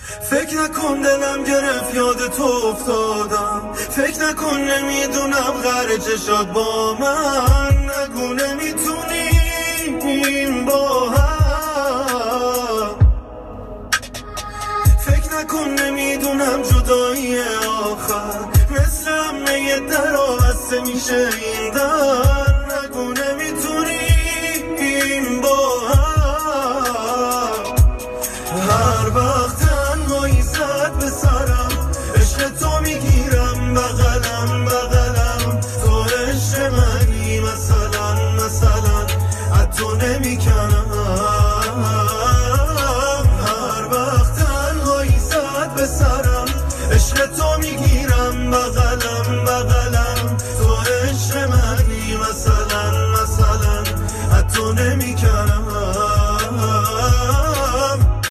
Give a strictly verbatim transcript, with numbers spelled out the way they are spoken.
فکر نکن دلم گرفت یاد تو افتادم، فکر نکن نمیدونم غر چشات با من، نگو نمیتونیم با هم، فکر نکن نمیدونم جدایی آخر مثل همه در آسته میشه این در.